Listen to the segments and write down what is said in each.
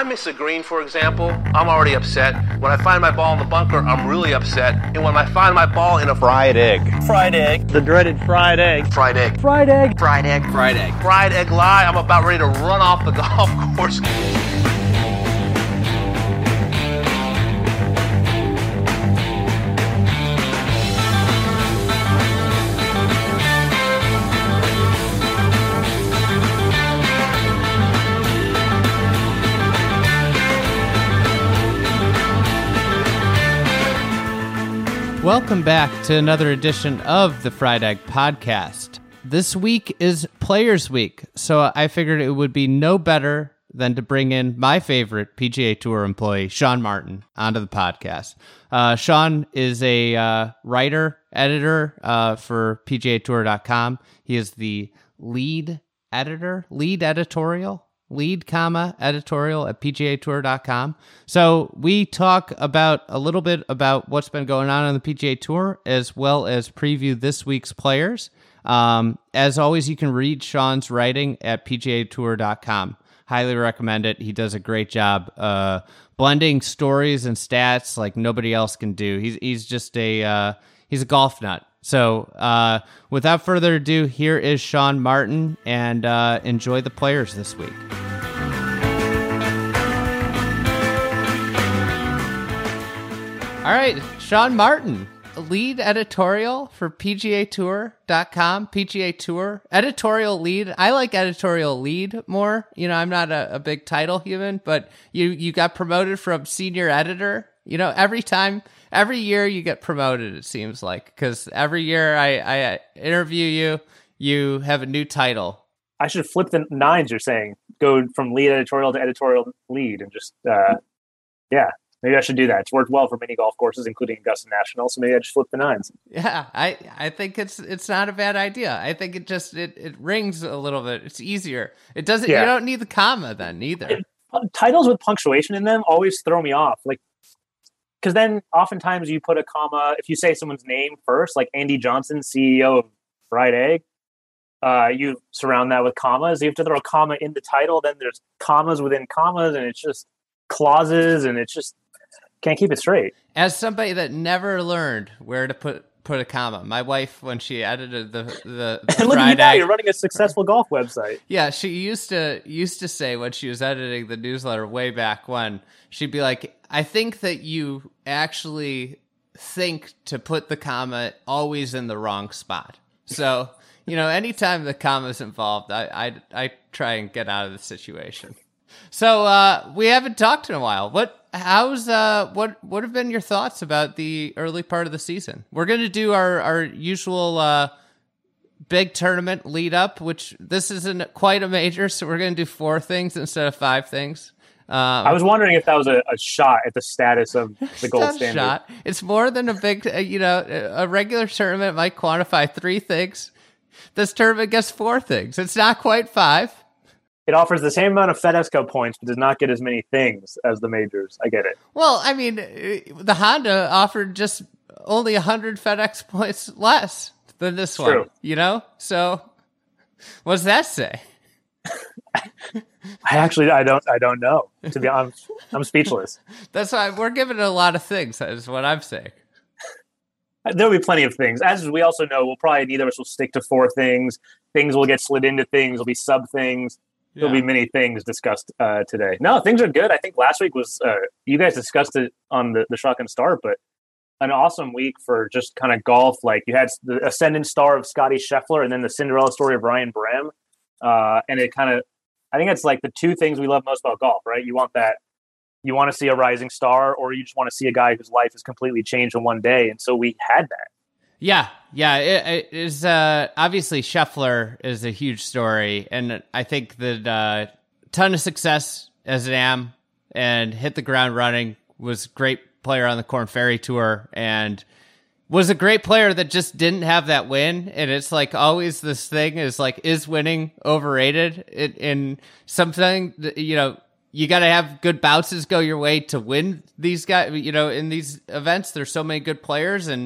I miss a green, for example, I'm already upset. When I find my ball in the bunker, I'm really upset. And when I find my ball in a fried egg. Fried egg. The dreaded fried egg. Fried egg. Fried egg. Fried egg. Fried egg. Fried egg lie, I'm about ready to run off the golf course. Welcome back to another edition of the Fried Egg Podcast. This week is Players Week, so I figured it would be no better than to bring in my favorite PGA Tour employee, Sean Martin, onto the podcast. Sean is a writer, editor for PGAtour.com. He is the lead editorial at PGAtour.com. So we talk about a little bit about what's been going on the PGA Tour, as well as preview this week's players. As always, you can read Sean's writing at PGAtour.com. Highly recommend it. He does a great job blending stories and stats like nobody else can do. He's just he's a golf nut. So without further ado, here is Sean Martin, and enjoy the players this week. All right, Sean Martin, lead editorial for PGAtour.com, PGA Tour, editorial lead. I like editorial lead more. You know, I'm not a big title human, but you got promoted from senior editor. You know, every year you get promoted, it seems like, because every year I interview you, you have a new title. I should flip the nines, you're saying. Go from lead editorial to editorial lead and just, yeah. Maybe I should do that. It's worked well for many golf courses, including Augusta National, so maybe I just flip the nines. Yeah, I think it's not a bad idea. I think it rings a little bit. It's easier. It doesn't. Yeah. You don't need the comma then either. Titles with punctuation in them always throw me off. Like, because then oftentimes you put a comma, if you say someone's name first, like Andy Johnson, CEO of Fried Egg, you surround that with commas. You have to throw a comma in the title, then there's commas within commas, and it's just clauses, and it's just can't keep it straight. As somebody that never learned where to put a comma, my wife, when she edited the and look at you now, you're running a successful golf website. Yeah, she used to say when she was editing the newsletter way back when, she'd be like, I think that you actually think to put the comma always in the wrong spot. So, you know, anytime the comma's involved, I try and get out of the situation. So we haven't talked in a while. What have been your thoughts about the early part of the season? We're going to do our usual big tournament lead up, which this isn't quite a major, so we're going to do 4 things instead of 5 things. I was wondering if that was a shot at the status of the gold standard. Shot. It's more than a big, a regular tournament might quantify 3 things. This tournament gets 4 things. It's not quite 5. It offers the same amount of FedEx Cup points, but does not get as many things as the majors. I get it. Well, I mean, the Honda offered just only 100 FedEx points less than this one. True. You know? So, what does that say? I don't know. To be honest, I'm speechless. That's why we're giving it a lot of things. Is what I'm saying. There'll be plenty of things. As we also know, neither of us will stick to 4 things. Things will get slid into things. There'll be sub things. Yeah. There'll be many things discussed today. No, things are good. I think last week was, you guys discussed it on the Shotgun Start, but an awesome week for just kind of golf. Like, you had the ascendant star of Scotty Scheffler and then the Cinderella story of Ryan Brehm. And it kind of, I think it's like the 2 things we love most about golf, right? You want to see a rising star, or you just want to see a guy whose life has completely changed in one day. And so we had that. Yeah. It is obviously Scheffler is a huge story, and I think that ton of success as an AM and hit the ground running. Was a great player on the Korn Ferry Tour, and was a great player that just didn't have that win. And it's like always this thing is like, is winning overrated? In something, you know, you got to have good bounces go your way to win these guys. You know, in these events, there's so many good players, and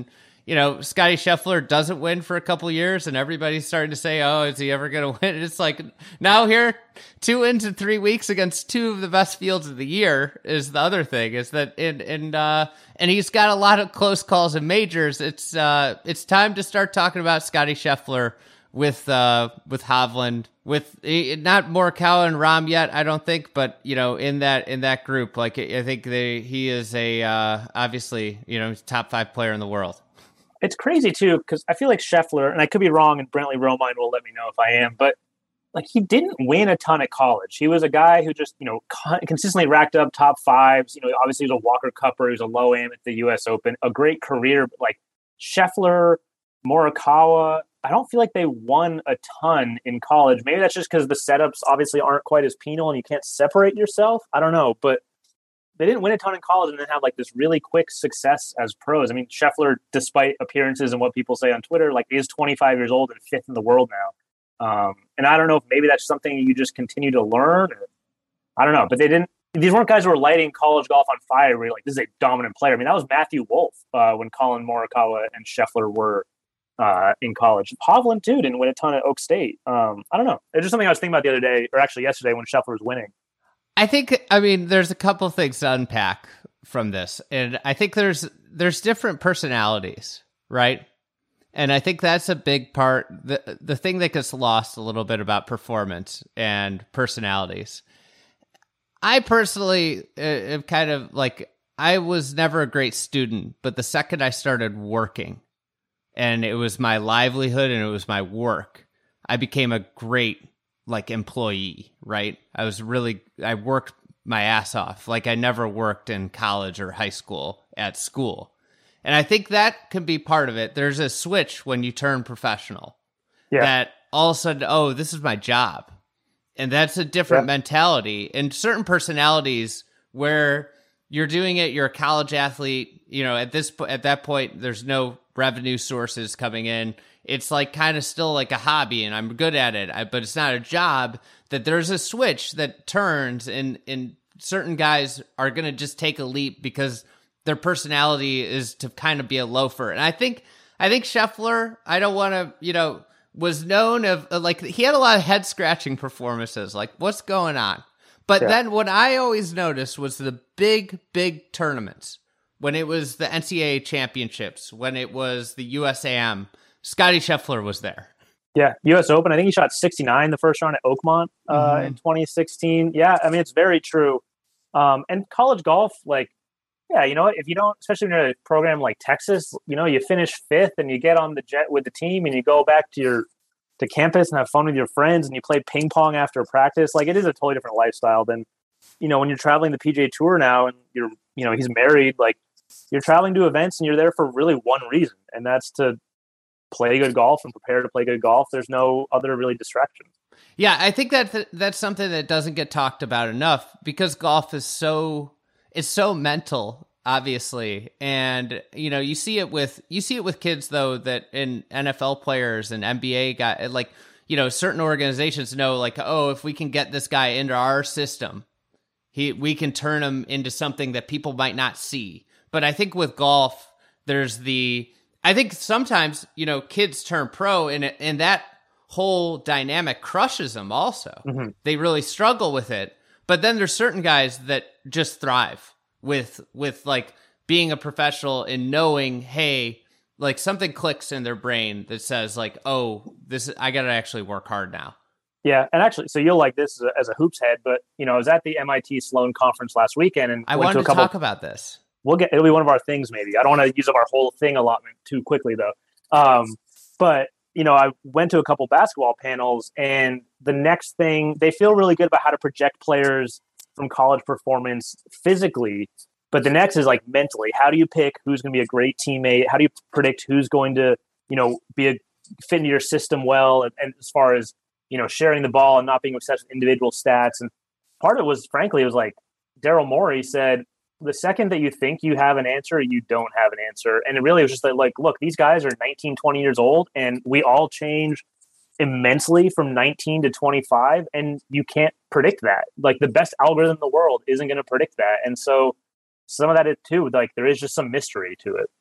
Scotty Scheffler doesn't win for a couple years and everybody's starting to say, oh, is he ever going to win? It's like now here, 2 wins in 3 weeks against 2 of the best fields of the year is the other thing, is that, and he's got a lot of close calls in majors. It's time to start talking about Scotty Scheffler with Hovland, with not Morikawa and Rahm yet, I don't think, but in that group, like I think he is obviously top 5 player in the world. It's crazy too, because I feel like Scheffler, and I could be wrong, and Brentley Romine will let me know if I am, but like he didn't win a ton at college. He was a guy who just consistently racked up top 5s. Obviously he was a Walker Cupper, he was a low am at the U.S. Open, a great career. But like Scheffler, Morikawa, I don't feel like they won a ton in college. Maybe that's just because the setups obviously aren't quite as penal and you can't separate yourself. I don't know, but they didn't win a ton in college and then have like this really quick success as pros. I mean, Scheffler, despite appearances and what people say on Twitter, like is 25 years old and 5th in the world now. And I don't know if maybe that's something you just continue to learn. Or, I don't know, but these weren't guys who were lighting college golf on fire where you're like, this is a dominant player. I mean, that was Matthew Wolff when Colin Morikawa and Scheffler were in college. Hovland too didn't win a ton at Oak State. I don't know. It's just something I was thinking about the other day, or actually yesterday when Scheffler was winning. I think, there's a couple things to unpack from this, and I think there's different personalities, right? And I think that's a big part. The thing that gets lost a little bit about performance and personalities. I personally am kind of like, I was never a great student, but the second I started working, and it was my livelihood and it was my work, I became a great employee, right? I worked my ass off. Like I never worked in college or high school at school. And I think that can be part of it. There's a switch when you turn professional that all of a sudden, oh, this is my job. And that's a different mentality. And certain personalities where you're doing it, you're a college athlete, at that point, there's no revenue sources coming in. It's like kind of still like a hobby and I'm good at it, but it's not a job. That there's a switch that turns and certain guys are going to just take a leap because their personality is to kind of be a loafer. And I think Scheffler, I don't want to, was known of like, he had a lot of head scratching performances. Like what's going on? But then what I always noticed was the big tournaments, when it was the NCAA championships, when it was the USAM, Scotty Scheffler was there. Yeah, U.S. Open. I think he shot 69 the first round at Oakmont in 2016. Yeah, I mean, it's very true. And college golf, like, yeah, you know what? If you don't, especially when you're at a program like Texas, you finish 5th and you get on the jet with the team and you go back to campus and have fun with your friends and you play ping pong after practice. Like, it is a totally different lifestyle than, when you're traveling the PGA Tour now and he's married, like, you're traveling to events and you're there for really one reason, and that's to play good golf and prepare to play good golf. There's no other really distraction. Yeah, I think that's something that doesn't get talked about enough because golf is so mental, obviously. And you see it with kids though, that in NFL players and NBA guys, like, certain organizations know, like, oh, if we can get this guy into our system, we can turn him into something that people might not see. But I think with golf, I think sometimes, kids turn pro and that whole dynamic crushes them also. Mm-hmm. They really struggle with it. But then there's certain guys that just thrive with like being a professional and knowing, hey, like something clicks in their brain that says like, oh, I got to actually work hard now. Yeah. And actually, so you'll like this as a hoops head, but I was at the MIT Sloan conference last weekend and I wanted to talk about this. It'll be one of our things maybe. I don't want to use up our whole thing allotment too quickly though. But I went to a couple basketball panels and the next thing, they feel really good about how to project players from college performance physically. But the next is like mentally, how do you pick who's going to be a great teammate? How do you predict who's going to, fit into your system well? And as far as, sharing the ball and not being obsessed with individual stats. And part of it was, frankly, it was like Daryl Morey said, the second that you think you have an answer, you don't have an answer. And it really was just like, look, these guys are 19, 20 years old, and we all change immensely from 19 to 25, and you can't predict that. Like, the best algorithm in the world isn't going to predict that. And so some of that is too, like, there is just some mystery to it.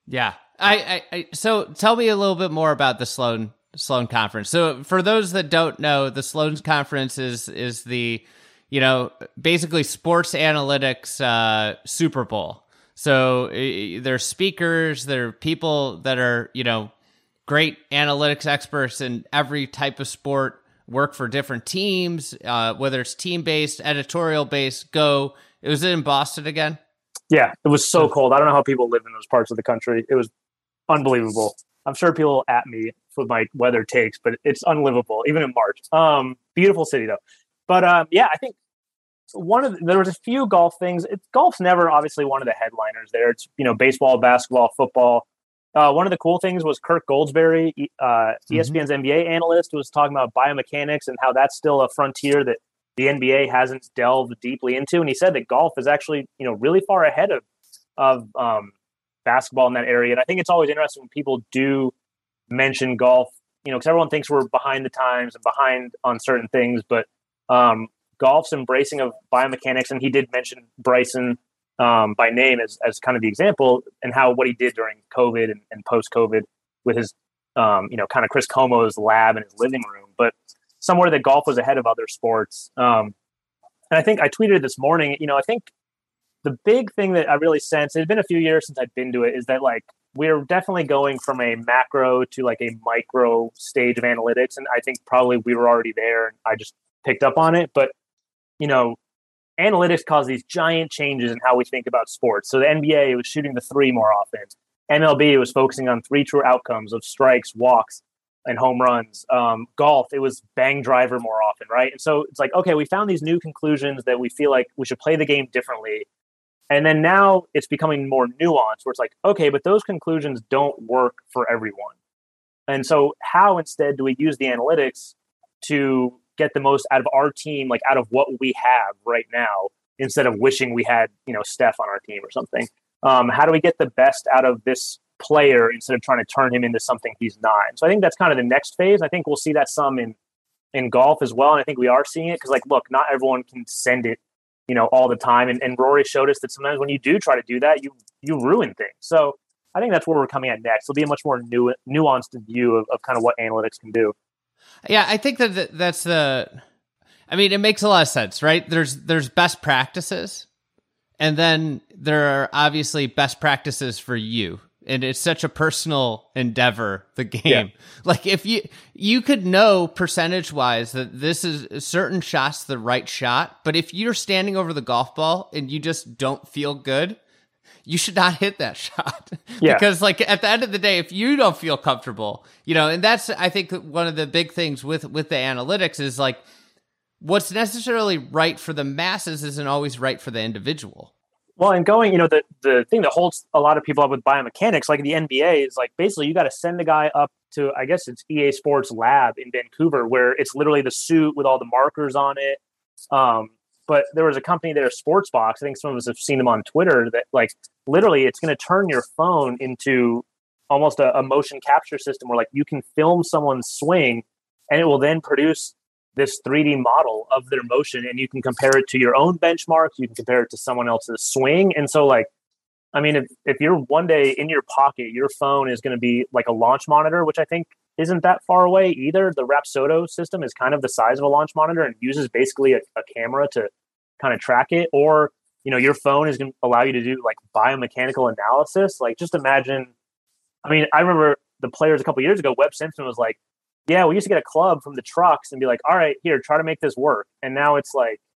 Yeah. So tell me a little bit more about the Sloan Conference. So for those that don't know, the Sloan Conference is the, basically sports analytics Super Bowl. So there's speakers, there are people that are, great analytics experts in every type of sport, work for different teams, whether it's team-based, editorial-based, go. It was in Boston again? Yeah, it was so cold. I don't know how people live in those parts of the country. It was unbelievable. I'm sure people will at me with my weather takes, but it's unlivable, even in March. Beautiful city, though. But I think there was a few golf things. Golf's never obviously one of the headliners there. It's, baseball, basketball, football. One of the cool things was Kirk Goldsberry, ESPN's NBA analyst, was talking about biomechanics and how that's still a frontier that the NBA hasn't delved deeply into. And he said that golf is actually, really far ahead of basketball in that area. And I think it's always interesting when people do mention golf, because everyone thinks we're behind the times and behind on certain things, but golf's embracing of biomechanics. And he did mention Bryson by name as kind of the example, and how what he did during COVID and post-COVID with his, kind of Chris Como's lab in his living room, but somewhere that golf was ahead of other sports. And I think I tweeted this morning, I think the big thing that I really sense, it's been a few years since I've been to it, is that we're definitely going from a macro to a micro stage of analytics. And I think probably we were already there and I just picked up on it. But, analytics cause these giant changes in how we think about sports. So the NBA was shooting the three more often. MLB was focusing on three true outcomes of strikes, walks, and home runs. Golf, it was bang driver more often, right? And so it's okay, we found these new conclusions that we feel like we should play the game differently. And then now it's becoming more nuanced, where it's okay, but those conclusions don't work for everyone. And so how instead do we use the analytics to get the most out of our team, out of what we have right now, instead of wishing we had, Steph on our team or something? How do we get the best out of this player instead of trying to turn him into something he's not? So I think that's kind of the next phase. I think we'll see that some in golf as well. And I think we are seeing it because, look, not everyone can send it, all the time. And Rory showed us that sometimes when you do try to do that, you ruin things. So I think that's where we're coming at next. It'll be a much more nuanced view of kind of what analytics can do. Yeah, I think that's it makes a lot of sense, right? There's best practices, and then there are obviously best practices for you. And it's such a personal endeavor, the game. Yeah. If you could know percentage wise that this is a certain shot's the right shot, but if you're standing over the golf ball and you just don't feel good, you should not hit that shot. Yeah. Because at the end of the day, if you don't feel comfortable, and that's, I think, one of the big things with the analytics is what's necessarily right for the masses isn't always right for the individual. Well, and going, the thing that holds a lot of people up with biomechanics, like the NBA, is basically you got to send the guy up to, I guess it's EA Sports Lab in Vancouver, where it's literally the suit with all the markers on it. But there was a company there, Sportsbox. I think some of us have seen them on Twitter, that literally it's going to turn your phone into almost a motion capture system where you can film someone's swing and it will then produce this 3D model of their motion, and you can compare it to your own benchmarks. You can compare it to someone else's swing. And so if you're one day in your pocket, your phone is going to be a launch monitor, which I think isn't that far away either. The Rapsodo system is kind of the size of a launch monitor and uses basically a camera to kind of track it. Or, your phone is going to allow you to do biomechanical analysis. Just imagine, I remember the players a couple years ago, Webb Simpson was yeah, we used to get a club from the trucks and be all right, here, try to make this work. And now it's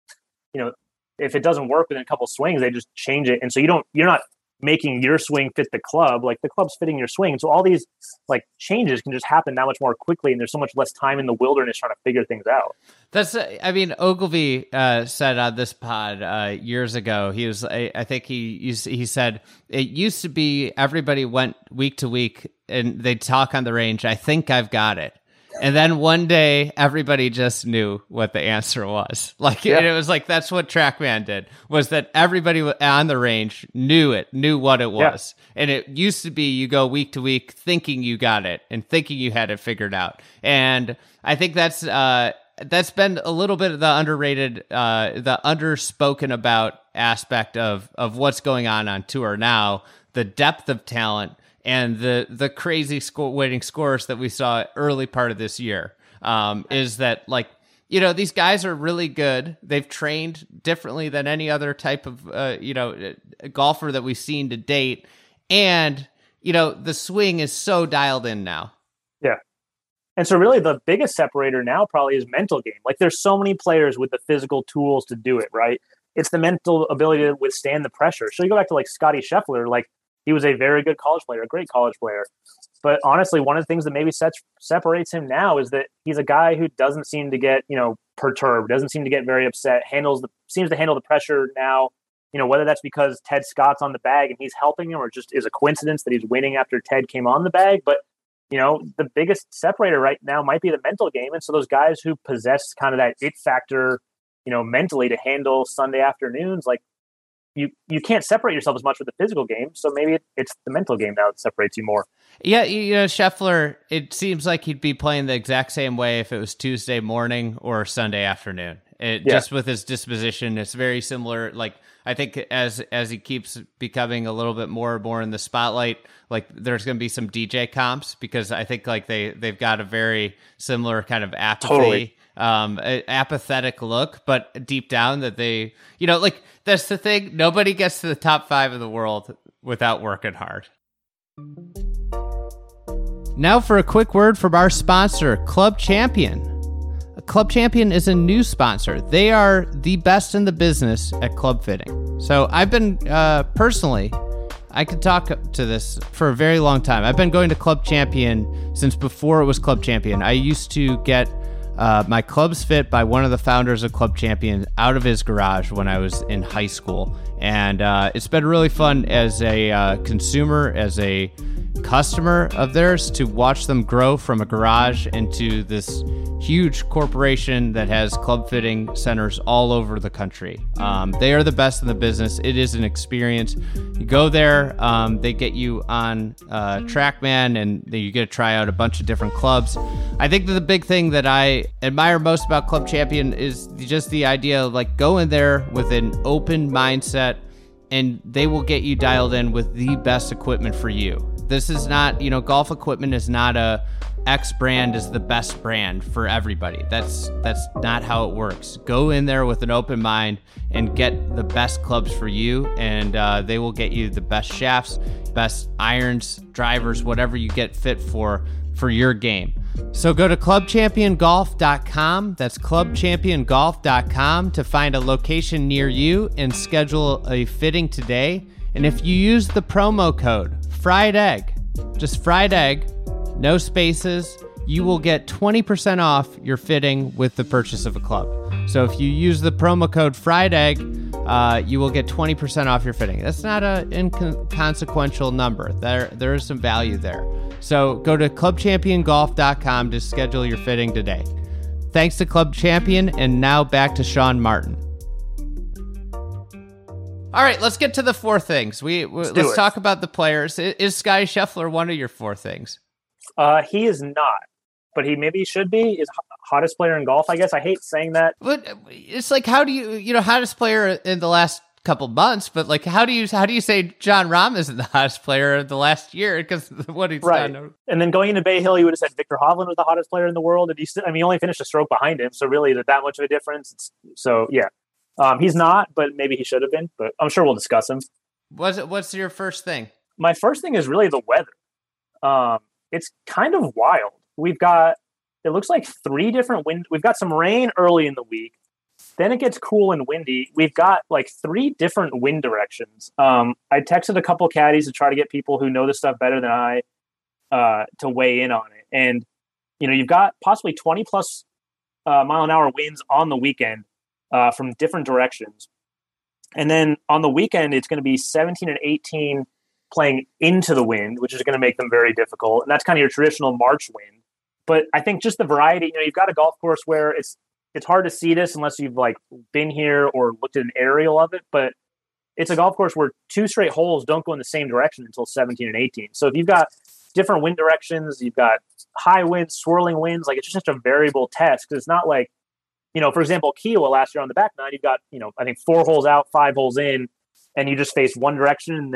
if it doesn't work within a couple swings, they just change it. And so you're not making your swing fit the club, the club's fitting your swing. And so all these changes can just happen that much more quickly. And there's so much less time in the wilderness trying to figure things out. That's, Ogilvy said on this pod years ago, I think he said it used to be everybody went week to week and they'd talk on the range. I think I've got it. And then one day, everybody just knew what the answer was. It was that's what TrackMan did, was that everybody on the range knew what it was. Yeah. And it used to be you go week to week thinking you got it and thinking you had it figured out. And I think that's been a little bit of the underrated, the underspoken about aspect of what's going on tour now, the depth of talent and the crazy winning scores that we saw early part of this year. Is that like, these guys are really good. They've trained differently than any other type of, golfer that we've seen to date. And, the swing is so dialed in now. Yeah. And so really the biggest separator now probably is mental game. Like there's so many players with the physical tools to do it, right? It's the mental ability to withstand the pressure. So you go back to like Scotty Scheffler, like he was a very good college player, a great college player. But honestly, one of the things that maybe separates him now is that he's a guy who doesn't seem to get, perturbed, doesn't seem to get very upset, seems to handle the pressure now, whether that's because Ted Scott's on the bag and he's helping him, or just is a coincidence that he's winning after Ted came on the bag. But, the biggest separator right now might be the mental game. And so those guys who possess kind of that it factor, mentally to handle Sunday afternoons, like, you can't separate yourself as much with the physical game. So maybe it's the mental game now that separates you more. Yeah, Scheffler, it seems like he'd be playing the exact same way if it was Tuesday morning or Sunday afternoon. Just with his disposition, it's very similar. Like, I think as he keeps becoming a little bit more and more in the spotlight, like there's going to be some DJ comps, because I think like they've got a very similar kind of apathy. Totally. Apathetic look, but deep down that they, like that's the thing. Nobody gets to the top 5 of the world without working hard. Now for a quick word from our sponsor, Club Champion. Club Champion is a new sponsor. They are the best in the business at club fitting. So I've been personally, I could talk to this for a very long time. I've been going to Club Champion since before it was Club Champion. I used to get my clubs fit by one of the founders of Club Champion out of his garage when I was in high school. And it's been really fun as a consumer, as a customer of theirs, to watch them grow from a garage into this huge corporation that has club fitting centers all over the country. They are the best in the business. It is an experience. You go there, they get you on TrackMan, and you get to try out a bunch of different clubs. I think that the big thing that I admire most about Club Champion is just the idea of like go in there with an open mindset, and they will get you dialed in with the best equipment for you. This is not, golf equipment is not a X brand is the best brand for everybody. That's not how it works. Go in there with an open mind and get the best clubs for you, and they will get you the best shafts, best irons, drivers, whatever you get fit for your game. So go to clubchampiongolf.com. That's clubchampiongolf.com to find a location near you and schedule a fitting today. And if you use the promo code Fried Egg, just Fried Egg, no spaces, you will get 20% off your fitting with the purchase of a club. So if you use the promo code Fried Egg, you will get 20% off your fitting. That's not an inconsequential number. There is some value there. So go to clubchampiongolf.com to schedule your fitting today. Thanks to Club Champion, and now back to Sean Martin. All right, let's get to the 4 things. Let's talk about the players. Is Scotty Scheffler one of your 4 things? He is not, but he should be. Is hottest player in golf, I guess. I hate saying that. But it's like, how do you, hottest player in the last couple months, but like, how do you say Jon Rahm isn't the hottest player of the last year? Because what he's done. And then going into Bay Hill, you would have said Victor Hovland was the hottest player in the world. And he only finished a stroke behind him. So really, is it that much of a difference? So yeah. He's not, but maybe he should have been. But I'm sure we'll discuss him. What's your first thing? My first thing is really the weather. It's kind of wild. It looks like 3 different wind. We've got some rain early in the week. Then it gets cool and windy. We've got like 3 different wind directions. I texted a couple caddies to try to get people who know this stuff better than I to weigh in on it. And, you've got possibly 20 plus mile an hour winds on the weekend from different directions. And then on the weekend, it's going to be 17 and 18 playing into the wind, which is going to make them very difficult. And that's kind of your traditional March wind. But I think just the variety, you've got a golf course where it's hard to see this unless you've like been here or looked at an aerial of it. But it's a golf course where 2 straight holes don't go in the same direction until 17 and 18. So if you've got different wind directions, you've got high winds, swirling winds, like it's just such a variable test. Because it's not like, for example, Kiowa last year on the back nine, you've got, I think 4 holes out, 5 holes in, and you just face one direction and then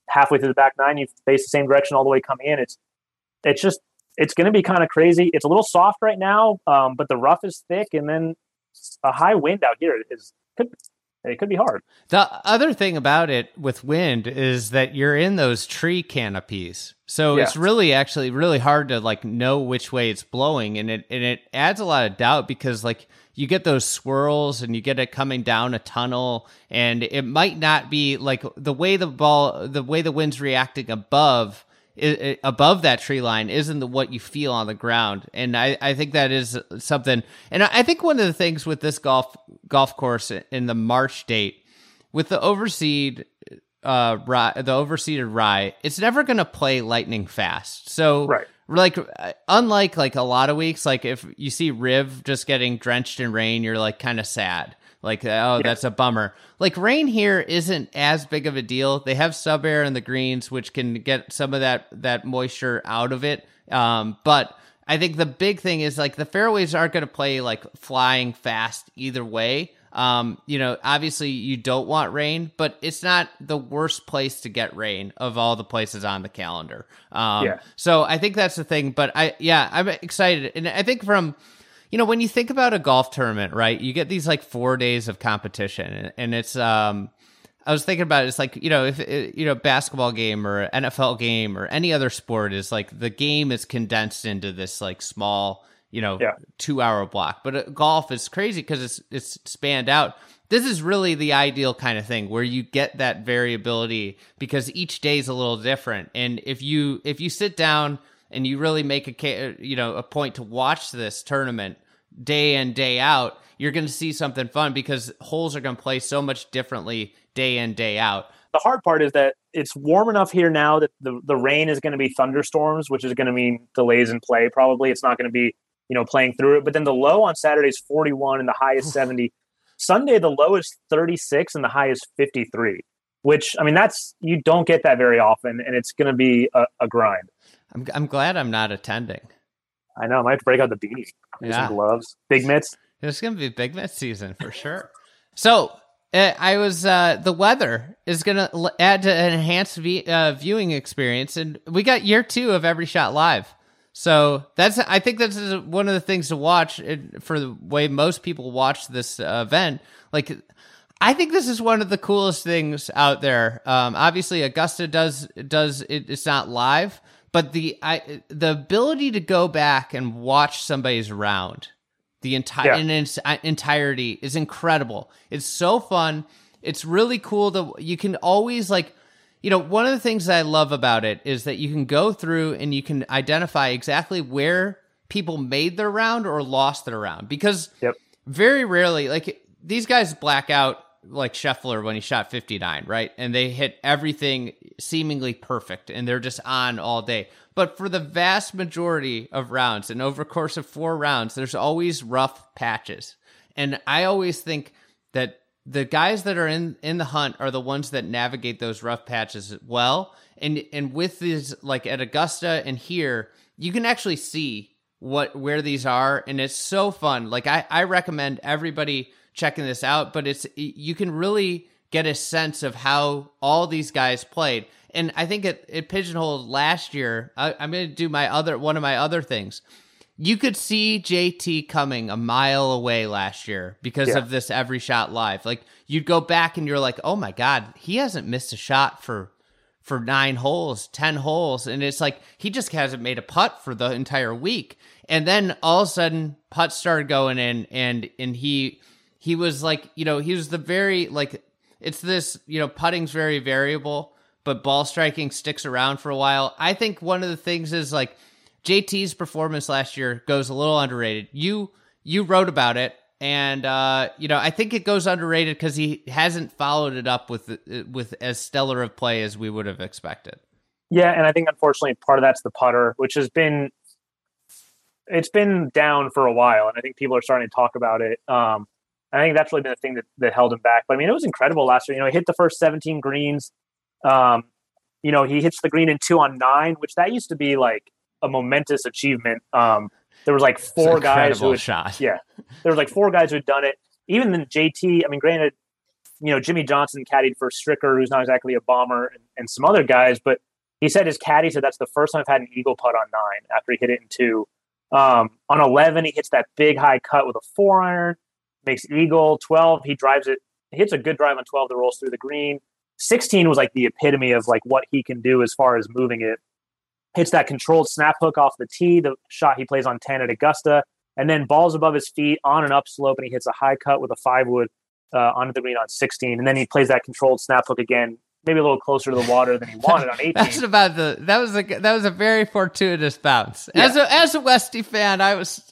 halfway through the back nine, you face the same direction all the way coming in. It's going to be kind of crazy. It's a little soft right now, but the rough is thick, and then a high wind out here it could be hard. The other thing about it with wind is that you're in those tree canopies. So it's really actually really hard to like know which way it's blowing. And it adds a lot of doubt because like you get those swirls and you get it coming down a tunnel, and it might not be like the way the wind's reacting above that tree line isn't what you feel on the ground. And I think that is something. And I think one of the things with this golf course in the March date with the overseeded rye, it's never going to play lightning fast. So like, unlike like a lot of weeks, like if you see Riv just getting drenched in rain, you're like kind of sad. Like, that's a bummer. Like, rain here isn't as big of a deal. They have sub air in the greens, which can get some of that moisture out of it. But I think the big thing is like the fairways aren't going to play like flying fast either way. Obviously you don't want rain, but it's not the worst place to get rain of all the places on the calendar. So I think that's the thing. But I'm excited, and I think from. When you think about a golf tournament, right, you get these like 4 days of competition, and it's, I was thinking about it, it's like, if, basketball game or NFL game or any other sport is like the game is condensed into this like small, 2 hour block. But golf is crazy because it's spanned out. This is really the ideal kind of thing where you get that variability because each day is a little different. And if you sit down and you really make a point to watch this tournament day in, day out, you're going to see something fun because holes are going to play so much differently day in, day out. The hard part is that it's warm enough here now that the rain is going to be thunderstorms, which is going to mean delays in play probably. It's not going to be, playing through it. But then the low on Saturday is 41 and the high is 70. Sunday, the low is 36 and the high is 53, which, you don't get that very often, and it's going to be a grind. I'm glad I'm not attending. I know. I might have to break out the beanie. Some gloves. Big mitts. It's going to be big mitt season for sure. So the weather is going to add to an enhanced viewing experience. And we got year 2 of Every Shot Live. So I think that's one of the things to watch for the way most people watch this event. Like, I think this is one of the coolest things out there. Obviously Augusta does it's not live, but the ability to go back and watch somebody's round, in its entirety, is incredible. It's so fun. It's really cool you can always one of the things that I love about it is that you can go through and you can identify exactly where people made their round or lost their round, because very rarely, these guys black out like Scheffler when he shot 59, right? And they hit everything seemingly perfect and they're just on all day. But for the vast majority of rounds, and over the course of 4 rounds, there's always rough patches. And I always think that the guys that are in the hunt are the ones that navigate those rough patches well. And with these, like at Augusta and here, you can actually see where these are. And it's so fun. Like I recommend everybody checking this out, but you can really get a sense of how all these guys played. And I think it pigeonholed last year. I'm going to do one of my other things. You could see JT coming a mile away last year because of this Every Shot Live. Like, you'd go back and you're like, oh my God, he hasn't missed a shot for 9 holes, 10 holes. And it's like, he just hasn't made a putt for the entire week. And then all of a sudden putts started going in, and he was like, he was the very, like, it's this, putting's very variable, but ball striking sticks around for a while. I think one of the things is like, JT's performance last year goes a little underrated. You wrote about it, and I think it goes underrated because he hasn't followed it up with as stellar of play as we would have expected. Yeah, and I think unfortunately part of that's the putter, which has been down for a while, and I think people are starting to talk about it. I think that's really been the thing that held him back. But it was incredible last year. He hit the first 17 greens. He hits the green in 2 on 9, which that used to be like a momentous achievement. There was like 4 guys who had shot. Yeah. There was like 4 guys who had done it. Even then JT, granted, Jimmy Johnson caddied for Stricker, who's not exactly a bomber, and some other guys, but he said his caddy said that's the first time I've had an eagle putt on 9 after he hit it in 2. On 11, he hits that big high cut with a 4-iron, makes eagle. 12, he hits a good drive on 12 that rolls through the green. 16 was like the epitome of like what he can do as far as moving it. Hits that controlled snap hook off the tee, the shot he plays on 10 at Augusta, and then balls above his feet on an upslope, and he hits a high cut with a 5-wood onto the green on 16. And then he plays that controlled snap hook again, maybe a little closer to the water than he wanted on 18. That was a very fortuitous bounce. Yeah. As a Westy fan, I was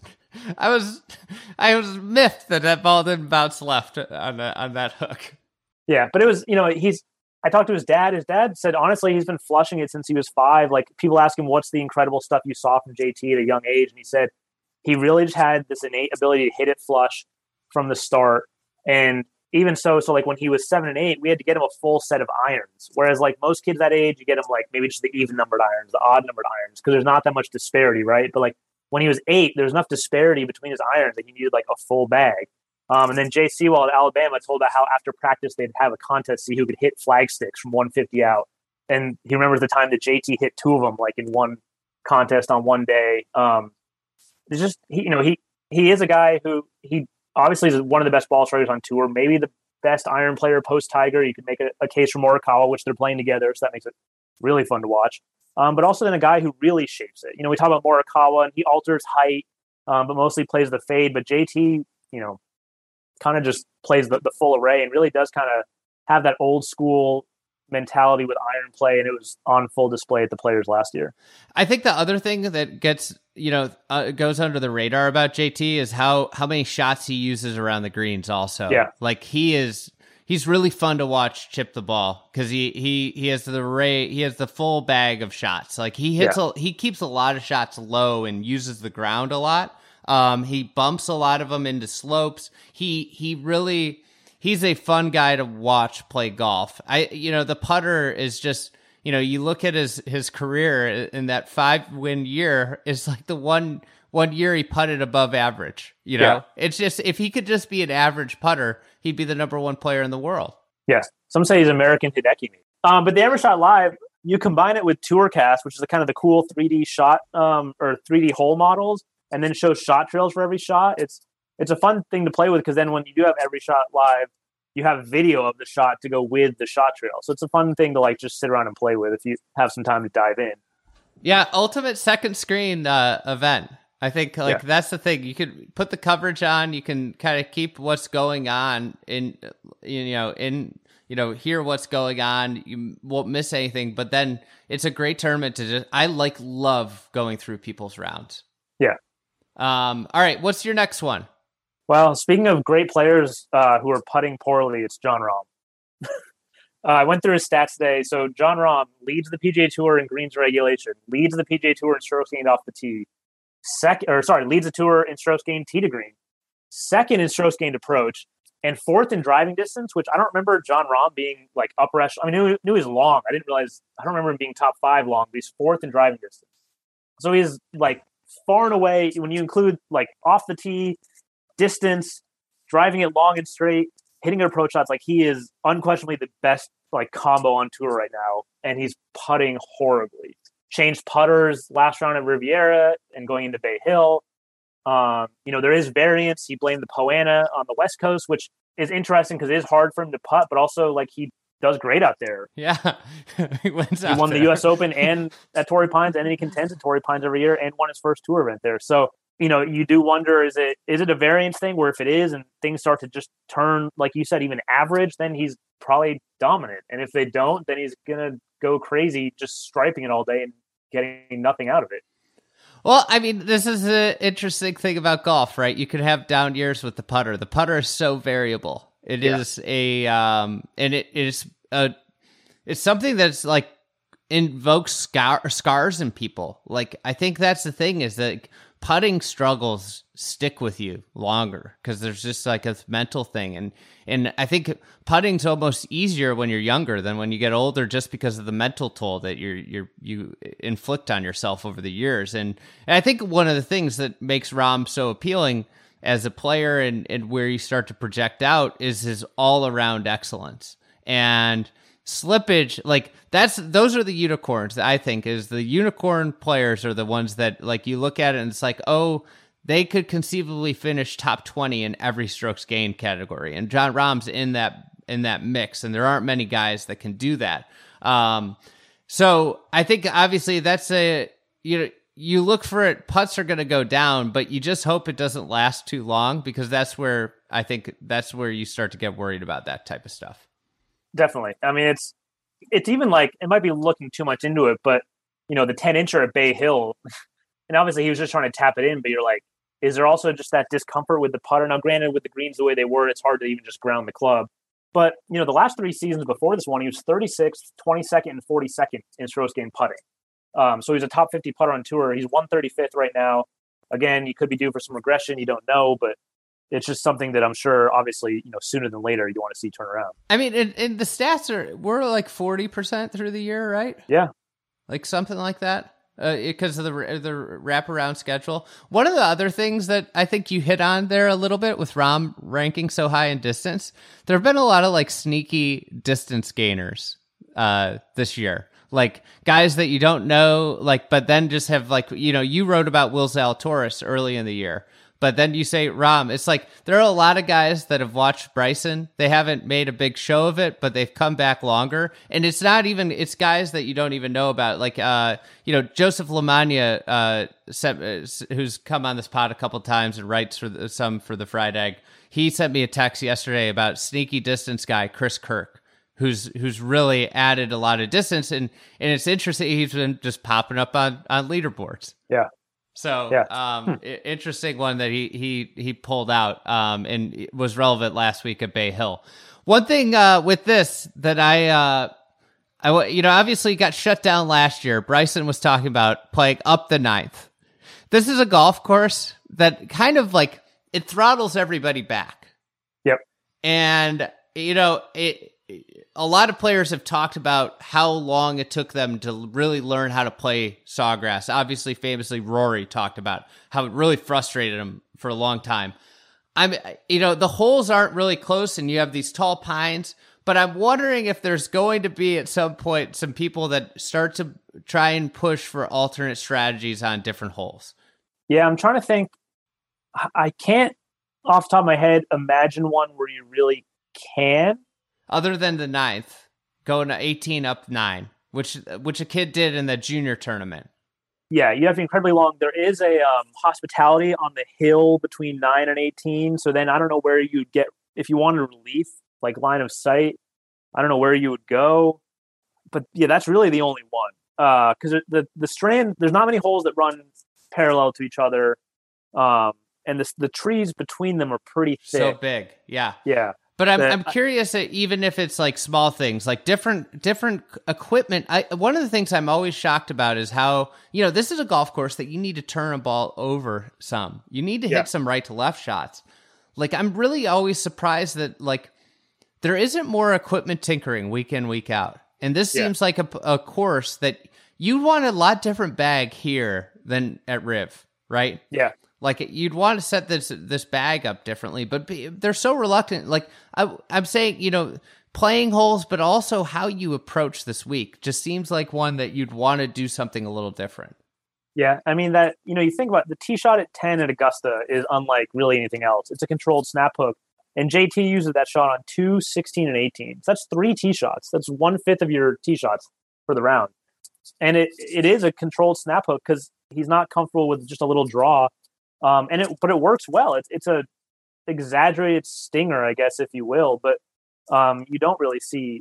miffed that ball didn't bounce left on that hook. Yeah, but it was, I talked to his dad. His dad said, honestly, he's been flushing it since he was 5. Like, people ask him, what's the incredible stuff you saw from JT at a young age? And he said he really just had this innate ability to hit it flush from the start. And even so like when he was 7 and 8, we had to get him a full set of irons. Whereas like most kids that age, you get them like maybe just the even numbered irons, the odd numbered irons, because there's not that much disparity, right? But like when he was 8, there's enough disparity between his irons that he needed like a full bag. And then Jay Sewell at Alabama told about how after practice they'd have a contest to see who could hit flag sticks from 150 out. And he remembers the time that JT hit 2 of them like in one contest on one day. It's just he is a guy who he obviously is one of the best ball strikers on tour, maybe the best iron player post Tiger. You could make a case for Morikawa, which they're playing together, so that makes it really fun to watch. But also then a guy who really shapes it. We talk about Morikawa and he alters height, but mostly plays the fade. But JT, kind of just plays the full array and really does kind of have that old school mentality with iron play, and it was on full display at the Players last year. I think the other thing that gets goes under the radar about JT is how many shots he uses around the greens. Also, yeah, like he's really fun to watch chip the ball because he has the full bag of shots. Like he keeps a lot of shots low and uses the ground a lot. He bumps a lot of them into slopes. He's a fun guy to watch play golf. The putter is just, you look at his career in that 5-win year is like the one year he putted above average. Yeah. It's just, if he could just be an average putter, he'd be the number 1 player in the world. Yes. Some say he's American Hideki. But the Evershot Live, you combine it with TourCast, which is kind of the cool 3D shot, or 3D hole models, and then show shot trails for every shot. It's a fun thing to play with because then when you do have Evershot Live, you have video of the shot to go with the shot trail. So it's a fun thing to like just sit around and play with if you have some time to dive in. Yeah, ultimate second screen event. I think that's the thing. You could put the coverage on. You can kind of keep what's going on hear what's going on. You won't miss anything. But then it's a great tournament to just. I love going through people's rounds. Yeah. All right. What's your next one? Well, speaking of great players who are putting poorly, it's Jon Rahm. I went through his stats today. So Jon Rahm leads the PGA Tour in greens regulation, leads the PGA Tour in strokes gained off the tee. Leads the Tour in strokes gained tee to green. Second in strokes gained approach, and 4th in driving distance, which I don't remember Jon Rahm being like upper echelon. I mean, knew he was long. I don't remember him being top 5 long, but he's 4th in driving distance. So he's like far and away, when you include like off the tee, distance, driving it long and straight, hitting approach shots, like he is unquestionably the best like combo on tour right now, and he's putting horribly. Changed putters last round at Riviera and going into Bay Hill. There is variance. He blamed the Poana on the West Coast, which is interesting because it is hard for him to putt, but also like he does great out there. Yeah, he won the U.S. Open and at Torrey Pines, and then he contends at Torrey Pines every year and won his first tour event there. So you do wonder, is it a variance thing where if it is and things start to just turn, like you said, even average, then he's probably dominant. And if they don't, then he's going to go crazy just striping it all day and getting nothing out of it. Well, I mean, this is an interesting thing about golf, right? You could have down years with the putter. The putter is so variable. It is it's something that's like invokes scars in people. Like, I think that's the thing is that putting struggles stick with you longer because there's just like a mental thing. And I think putting's almost easier when you're younger than when you get older just because of the mental toll that you inflict on yourself over the years. And I think one of the things that makes Rahm so appealing as a player and where you start to project out is his all-around excellence. And slippage, like those are the unicorns, I think. Is the unicorn players are the ones that, like, you look at it and it's like, oh, they could conceivably finish top 20 in every strokes gained category. And Jon Rahm's in that mix, and there aren't many guys that can do that. So I think obviously that's you look for it, putts are going to go down, but you just hope it doesn't last too long, because that's where you start to get worried about that type of stuff. Definitely. I mean, it's even like, it might be looking too much into it, but the 10-incher at Bay Hill, and obviously he was just trying to tap it in, but you're like, is there also just that discomfort with the putter? Now, granted, with the greens the way they were, it's hard to even just ground the club. But, the last 3 seasons before this one, he was 36th, 22nd, and 42nd in strokes gained putting. So he's a top 50 putter on tour. He's 135th right now. Again, you could be due for some regression. You don't know, but it's just something that I'm sure, obviously, sooner than later, you want to see turn around. I mean, and the stats we're like 40% through the year, right? Yeah. Like something like that. Because of the wraparound schedule. One of the other things that I think you hit on there a little bit with Rahm ranking so high in distance, there have been a lot of like sneaky distance gainers this year. Like guys that you don't know, like, but then just have like, you wrote about Will Zalatoris early in the year, but then you say Rahm. It's like there are a lot of guys that have watched Bryson. They haven't made a big show of it, but they've come back longer. And it's guys that you don't even know about. Like, Joseph Lamagna, who's come on this pod a couple times and writes for the Fried Egg. He sent me a text yesterday about sneaky distance guy, Chris Kirk, who's really added a lot of distance. And it's interesting. He's been just popping up on leaderboards. Yeah. So, interesting one that he pulled out, and it was relevant last week at Bay Hill. One thing with this that I obviously got shut down last year. Bryson was talking about playing up the ninth. This is a golf course that kind of like it throttles everybody back. Yep. And a lot of players have talked about how long it took them to really learn how to play Sawgrass. Obviously, famously, Rory talked about how it really frustrated him for a long time. The holes aren't really close and you have these tall pines, but I'm wondering if there's going to be at some point some people that start to try and push for alternate strategies on different holes. Yeah, I'm trying to think. I can't, off the top of my head, imagine one where you really can. Other than the ninth, going to 18 up 9, which a kid did in the junior tournament. Yeah, you have to be incredibly long. There is a hospitality on the hill between 9 and 18. So then I don't know where you'd get, if you wanted relief, like line of sight, I don't know where you would go. But yeah, that's really the only one. Because the strand, there's not many holes that run parallel to each other. And the trees between them are pretty thick. So big, yeah. Yeah. But I'm curious, even if it's like small things, like different equipment. One of the things I'm always shocked about is how, this is a golf course that you need to turn a ball over some. You need to hit some right to left shots. Like, I'm really always surprised that, like, there isn't more equipment tinkering week in, week out. And this seems like a course that you want a lot different bag here than at Riv, right? Yeah. Like, you'd want to set this bag up differently, but they're so reluctant. Like, I'm saying, playing holes, but also how you approach this week just seems like one that you'd want to do something a little different. Yeah, I mean, that, you think about the tee shot at 10 at Augusta is unlike really anything else. It's a controlled snap hook. And JT uses that shot on 2, 16, and 18. So that's 3 tee shots. That's 1/5 of your tee shots for the round. And it is a controlled snap hook because he's not comfortable with just a little draw. But it works well. It's a exaggerated stinger, I guess, if you will. But you don't really see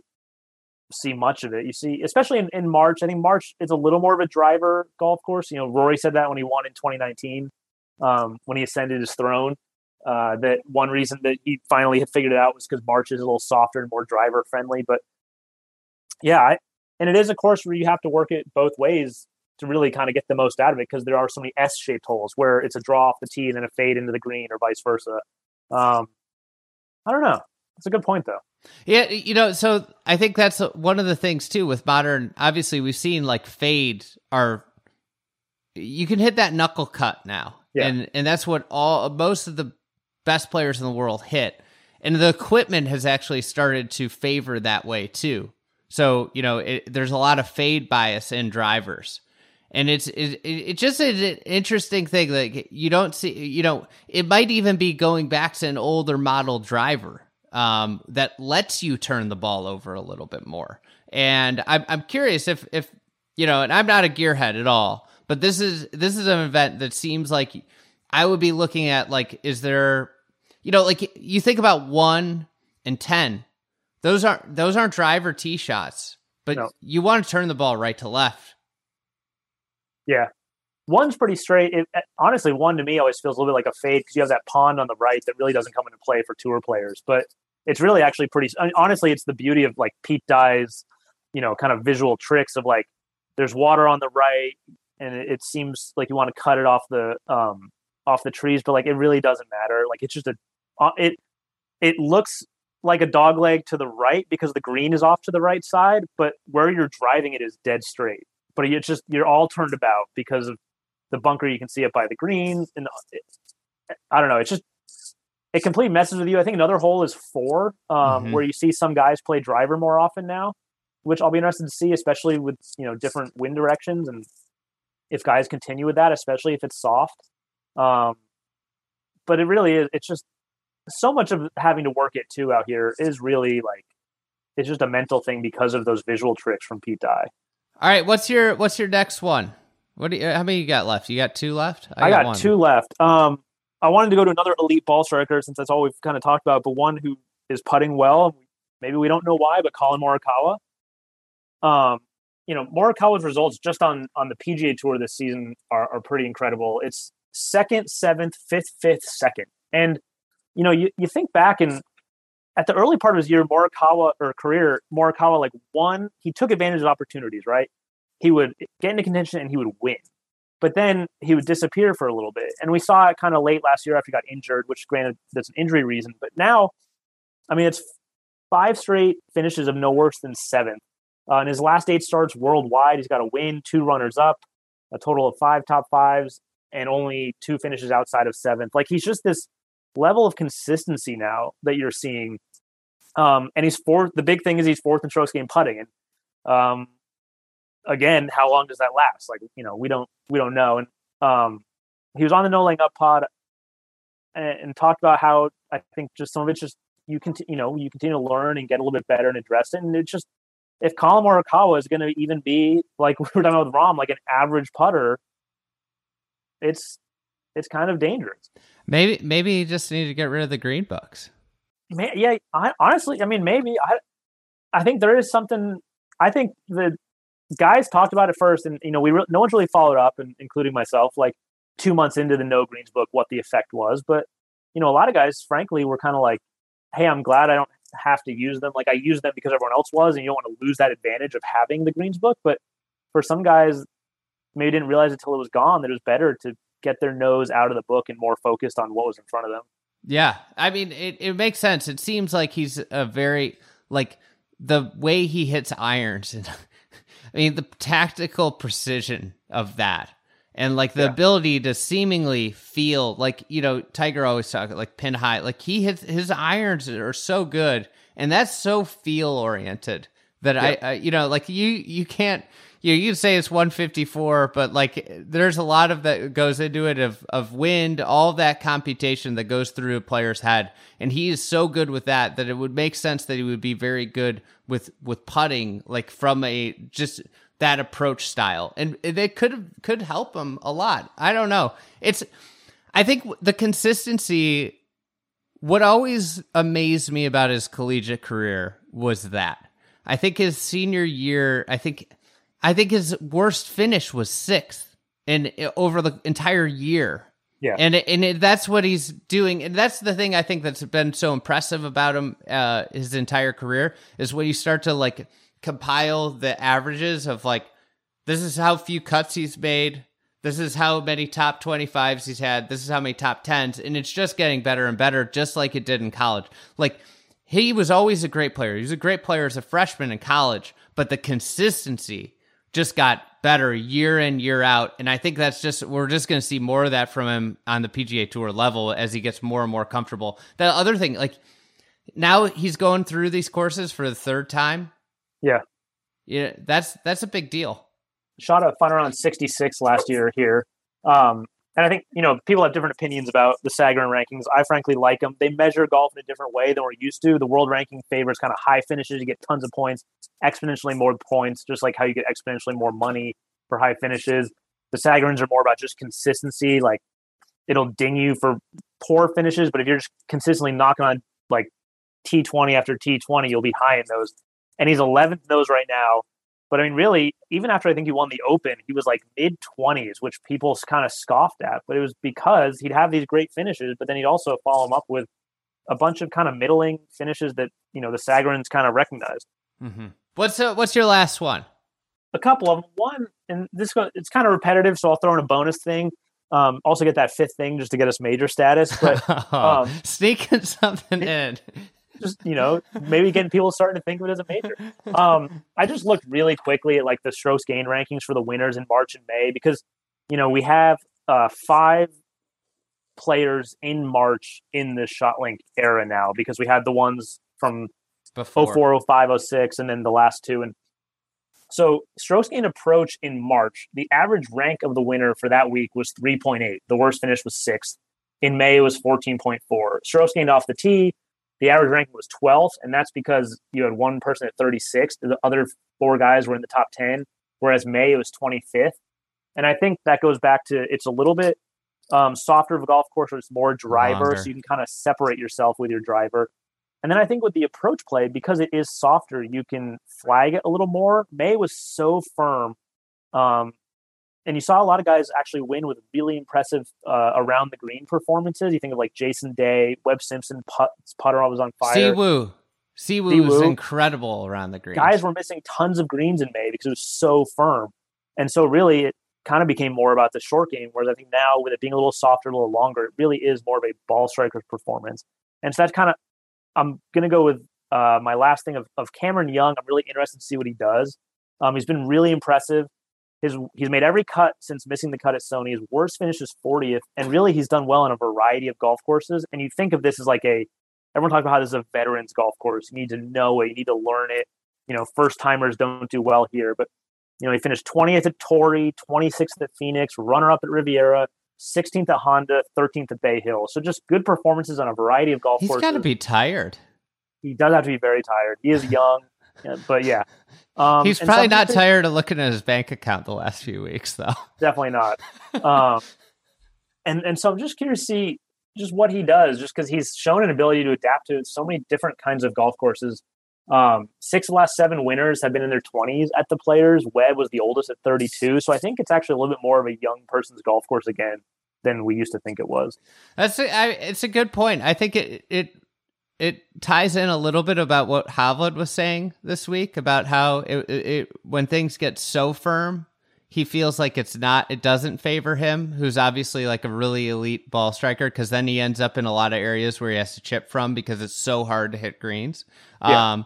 much of it. You see, especially in March. I think March is a little more of a driver golf course. Rory said that when he won in 2019, when he ascended his throne. That one reason that he finally had figured it out was because March is a little softer and more driver friendly. But yeah, and it is a course where you have to work it both ways to really kind of get the most out of it, because there are so many S-shaped holes where it's a draw off the tee and then a fade into the green or vice versa. I don't know. That's a good point, though. Yeah, so I think that's one of the things, too, with modern. Obviously, we've seen, like, fade you can hit that knuckle cut now. Yeah. And that's what most of the best players in the world hit. And the equipment has actually started to favor that way too. So, there's a lot of fade bias in drivers. And it's just an interesting thing. Like, you don't see, it might even be going back to an older model driver that lets you turn the ball over a little bit more. And I'm curious if and I'm not a gearhead at all, but this is an event that seems like I would be looking at, like, is there, like, you think about 1 and 10, those aren't driver tee shots, but you want to turn the ball right to left. Yeah. 1's pretty straight. Honestly, 1 to me always feels a little bit like a fade because you have that pond on the right that really doesn't come into play for tour players, but it's really actually pretty, honestly, it's the beauty of like Pete Dye's, kind of visual tricks of like, there's water on the right and it seems like you want to cut it off the trees, but like, it really doesn't matter. Like, it's just it looks like a dog leg to the right because the green is off to the right side, but where you're driving it is dead straight. But you're all turned about because of the bunker. You can see it by the green, and I don't know. It's just, it completely messes with you. I think another hole is 4, where you see some guys play driver more often now, which I'll be interested to see, especially with different wind directions and if guys continue with that, especially if it's soft. But it really is. It's just so much of having to work it too out here is really like, it's just a mental thing because of those visual tricks from Pete Dye. All right, what's your next one? How many you got left? You got 2 left? I got 2 left. I wanted to go to another elite ball striker since that's all we've kind of talked about, but one who is putting well. Maybe we don't know why, but Colin Morikawa. Morikawa's results just on the PGA Tour this season are pretty incredible. It's 2nd, 7th, 5th, 5th, 2nd. And, you think back at the early part of his Morikawa like won. He took advantage of opportunities, right? He would get into contention and he would win, but then he would disappear for a little bit. And we saw it kind of late last year after he got injured, which granted that's an injury reason. But now, I mean, it's 5 straight finishes of no worse than 7th. In his last 8 starts worldwide, he's got a win, 2 runners up, a total of 5 top 5s, and only 2 finishes outside of 7th. Like, he's just this level of consistency now that you're seeing. And he's 4th. The big thing is he's 4th in strokes gained putting. And again, how long does that last? Like, we don't know. And he was on the No Laying Up pod and talked about how I think just some of it's just you continue to learn and get a little bit better and address it. And it's just, if Colin Morikawa is going to even be, like we were talking about with Rahm, like an average putter, it's kind of dangerous. Maybe you just need to get rid of the green books. Yeah, honestly, I mean, maybe. I think there is something. I think the guys talked about it first, and no one's really followed up, and including myself, like 2 months into the No Greens book, what the effect was. But a lot of guys, frankly, were kind of like, "Hey, I'm glad I don't have to use them. Like, I use them because everyone else was, and you don't want to lose that advantage of having the Greens book." But for some guys, maybe didn't realize it till it was gone that it was better to get their nose out of the book and more focused on what was in front of them. Yeah, I mean, it makes sense. It seems like he's a very, like, the way he hits irons, and I mean, the tactical precision of that, and like the ability to seemingly feel like, Tiger always talks like pin high, like he hits, his irons are so good, and that's so feel oriented that I like you can't. You can say it's 154, but like there's a lot of that goes into it of wind, all that computation that goes through a player's head, and he is so good with that it would make sense that he would be very good with putting, like from just that approach style, and they could help him a lot. I don't know. I think the consistency. What always amazed me about his collegiate career was that I think his senior year, I think his worst finish was 6th over the entire year. Yeah. And that's what he's doing. And that's the thing I think that's been so impressive about him his entire career is when you start to like compile the averages of like, this is how few cuts he's made. This is how many top 25s he's had. This is how many top 10s. And it's just getting better and better, just like it did in college. Like, he was always a great player. He was a great player as a freshman in college, but the consistency just got better year in, year out. And I think we're just going to see more of that from him on the PGA Tour level as he gets more and more comfortable. The other thing, like now he's going through these courses for the third time. Yeah. Yeah, that's a big deal. Shot a final round 66 last year here. And I think, people have different opinions about the Sagarin rankings. I frankly like them. They measure golf in a different way than we're used to. The world ranking favors kind of high finishes. You get tons of points, exponentially more points, just like how you get exponentially more money for high finishes. The Sagarins are more about just consistency. Like, it'll ding you for poor finishes, but if you're just consistently knocking on like T20 after T20, you'll be high in those. And he's 11th in those right now. But I mean, really, even after I think he won the Open, he was like mid-20s, which people kind of scoffed at. But it was because he'd have these great finishes, but then he'd also follow them up with a bunch of kind of middling finishes that, the Sagarins kind of recognized. Mm-hmm. What's your last one? A couple of them. One, and it's kind of repetitive, so I'll throw in a bonus thing. Also get that fifth thing just to get us major status. But sneaking something in. Just, maybe getting people starting to think of it as a major. I just looked really quickly at like the strokes gained rankings for the winners in March and May because, we have 5 players in March in the ShotLink era now because we had the ones from before 04, 05, 06, and then the last 2. And so strokes gained approach in March, the average rank of the winner for that week was 3.8. The worst finish was 6th. In May, it was 14.4. Strokes gained off the tee, the average ranking was 12th, and that's because you had one person at 36th. The other 4 guys were in the top 10, whereas May, it was 25th. And I think that goes back to it's a little bit softer of a golf course where it's more driver, longer. So you can kind of separate yourself with your driver. And then I think with the approach play, because it is softer, you can flag it a little more. May was so firm. And you saw a lot of guys actually win with really impressive around the green performances. You think of like Jason Day, Webb Simpson, putter was on fire. Siwoo was incredible around the green. Guys were missing tons of greens in May because it was so firm. And so really it kind of became more about the short game, whereas I think now with it being a little softer, a little longer, it really is more of a ball striker's performance. And so that's kind of, I'm going to go with my last thing of Cameron Young. I'm really interested to see what he does. He's been really impressive. He's made every cut since missing the cut at Sony. His worst finish is 40th, and really he's done well on a variety of golf courses. And you think of this as like everyone talks about how this is a veterans golf course. You need to know it. You need to learn it. First timers don't do well here, but he finished 20th at Torrey, 26th at Phoenix, runner up at Riviera, 16th at Honda, 13th at Bay Hill. So just good performances on a variety of golf courses. He's got to be tired. He does have to be very tired. He is young, but yeah. He's probably not tired of looking at his bank account the last few weeks, though. Definitely not. And so I'm just curious to see just what he does, just because he's shown an ability to adapt to so many different kinds of golf courses. 6 of the last 7 winners have been in their 20s at the Players. Webb was the oldest at 32. So I think it's actually a little bit more of a young person's golf course again than we used to think it was. It's a good point. I think it ties in a little bit about what Hovland was saying this week about how it when things get so firm, he feels like it doesn't favor him, who's obviously like a really elite ball striker, because then he ends up in a lot of areas where he has to chip from because it's so hard to hit greens. Yeah.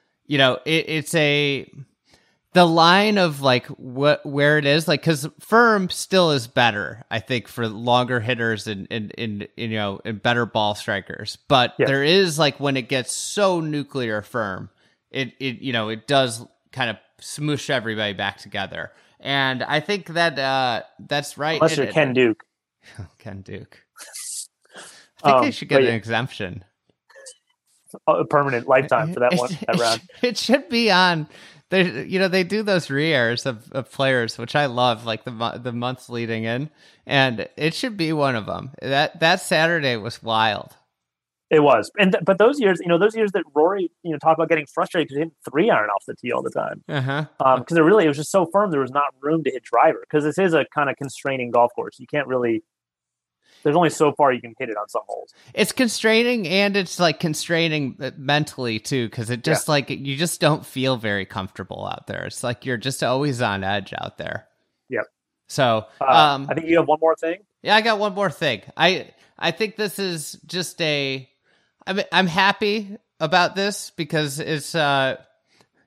The line of like where it is, like, because firm still is better, I think, for longer hitters and better ball strikers. But there is like when it gets so nuclear firm, it does kind of smoosh everybody back together. And I think that that's right. Unless you're Ken Duke. Ken Duke. I think they should get an exemption. A permanent lifetime for that round. It should be on. They do those re-airs of players, which I love, like the months leading in, and it should be one of them. That Saturday was wild. It was, but those years that Rory, talked about getting frustrated because he hit 3-iron off the tee all the time. Because it was just so firm, there was not room to hit driver. Because this is a kind of constraining golf course. You can't really. There's only so far you can hit it on some holes. It's constraining, and it's like constraining mentally too, because it just like you just don't feel very comfortable out there. It's like you're just always on edge out there. Yep. So I think you have one more thing. Yeah, I got one more thing. I think this is just I'm happy about this because it's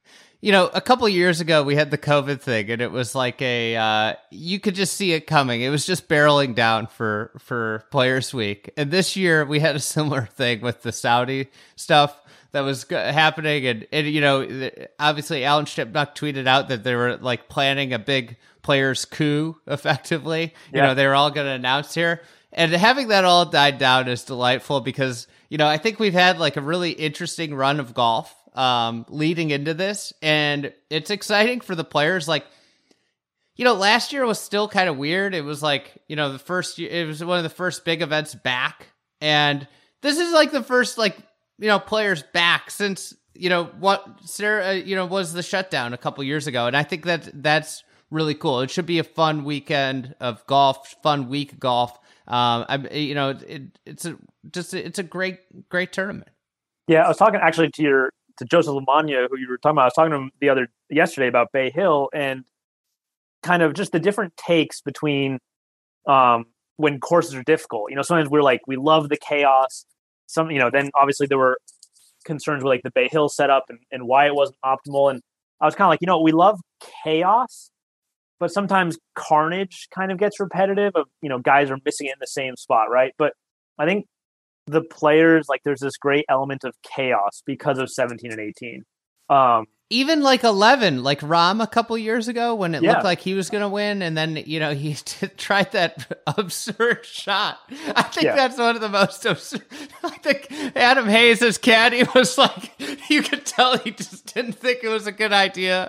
a couple of years ago we had the COVID thing, and it was like you could just see it coming. It was just barreling down for Players Week. And this year we had a similar thing with the Saudi stuff that was happening. And obviously Alan Shipnuck tweeted out that they were like planning a big players coup, effectively. Yeah. They were all going to announce here. And having that all died down is delightful because, I think we've had like a really interesting run of golf leading into this, and it's exciting for the players. Like, last year was still kind of weird. It was like, the first year, it was one of the first big events back, and this is like the first like, players back since, what Sarah, was the shutdown a couple years ago, and I think that's really cool. It should be a fun weekend of golf, fun week of golf. It's a great tournament. Yeah, I was talking actually to Joseph Lamagna, who you were talking about. I was talking to him yesterday about Bay Hill and kind of just the different takes between when courses are difficult. Sometimes we're like, we love the chaos. Then obviously there were concerns with like the Bay Hill setup and why it wasn't optimal. And I was kind of like, we love chaos, but sometimes carnage kind of gets repetitive of, guys are missing it in the same spot, right? But I think the players, like, there's this great element of chaos because of 17 and 18. Even like 11, like Rahm a couple years ago when it looked like he was going to win, and then, he tried that absurd shot. I think that's one of the most absurd. I think Adam Hayes, as caddy, was like, you could tell he just didn't think it was a good idea.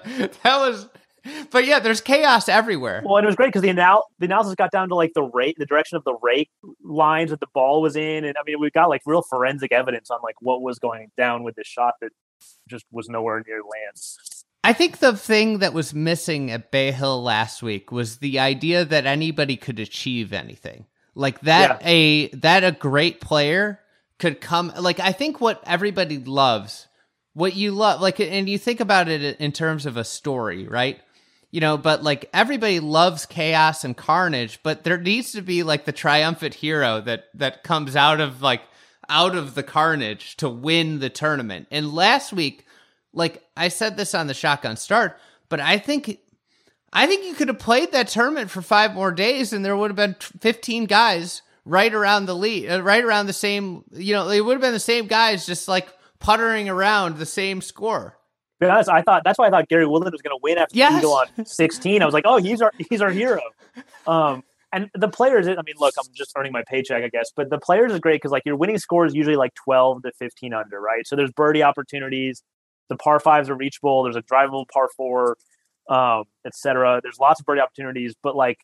But yeah, there's chaos everywhere. Well, and it was great because the analysis got down to like the direction of the rake lines that the ball was in, and I mean, we got like real forensic evidence on like what was going down with this shot that just was nowhere near land. I think the thing that was missing at Bay Hill last week was the idea that anybody could achieve anything like that. Yeah. A great player could come. Like, I think what everybody loves, what you love, like, and you think about it in terms of a story, right? But like everybody loves chaos and carnage, but there needs to be like the triumphant hero that comes out of the carnage to win the tournament. And last week, like I said this on the Shotgun Start, but I think you could have played that tournament for 5 more days and there would have been 15 guys right around the lead, right around the same, they would have been the same guys just like puttering around the same score. Because that's why I thought Gary Woodland was going to win after Eagle on 16. I was like, oh, he's our hero. And the players, I mean, look, I'm just earning my paycheck, I guess, but the players is great because like your winning score is usually like 12 to 15 under, right? So there's birdie opportunities. The par fives are reachable. There's a drivable par 4, etc. There's lots of birdie opportunities, but like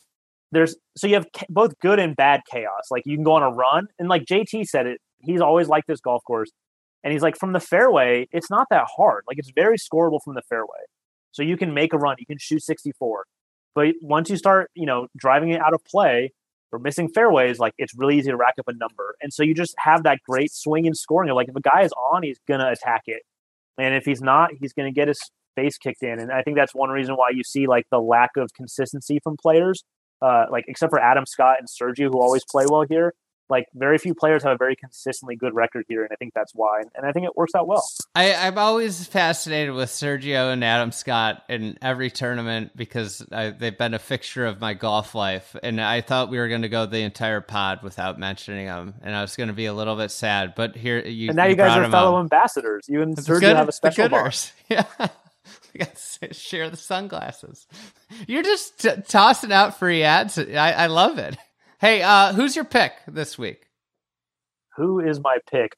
so you have both good and bad chaos. Like you can go on a run, and like JT said it, he's always liked this golf course. And he's like, from the fairway, it's not that hard. Like, it's very scoreable from the fairway. So you can make a run. You can shoot 64. But once you start, driving it out of play or missing fairways, like, it's really easy to rack up a number. And so you just have that great swing and scoring. Like, if a guy is on, he's going to attack it. And if he's not, he's going to get his face kicked in. And I think that's one reason why you see, like, the lack of consistency from players, like, except for Adam Scott and Sergio, who always play well here. Like, very few players have a very consistently good record here, and I think that's why. And I think it works out well. I'm always fascinated with Sergio and Adam Scott in every tournament because they've been a fixture of my golf life. And I thought we were going to go the entire pod without mentioning them, and I was going to be a little bit sad. But here, and now you guys are fellow ambassadors. You and Sergio have a special bond. Yeah. We got to share the sunglasses. You're just tossing out free ads. I love it. Hey, who's your pick this week? Who is my pick?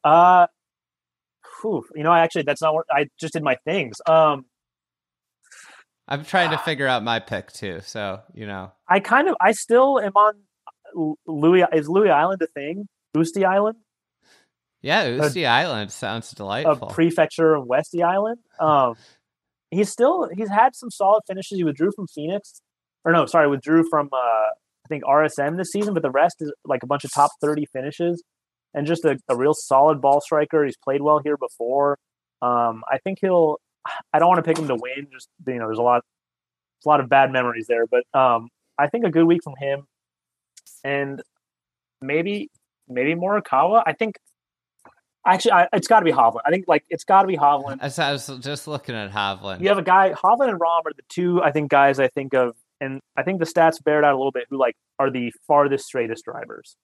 Actually, that's not what I just did my things. I'm trying to figure out my pick too. So, I still am on Louis. Is Louis Island a thing? Usti Island? Yeah, Usti Island sounds delightful. A prefecture of Westy Island. He's had some solid finishes. He withdrew from Phoenix. Withdrew from I think RSM this season, but the rest is like a bunch of top 30 finishes and just a real solid ball striker. He's played well here before. I think I don't want to pick him to win. Just, there's a lot of bad memories there, but I think a good week from him and maybe Morikawa. Actually, it's got to be Hovland. I think it's got to be Hovland. I was just looking at Hovland. You have a guy, Hovland and Rahm are the two guys I think of, and I think the stats bear it out a little bit. Who are the farthest straightest drivers.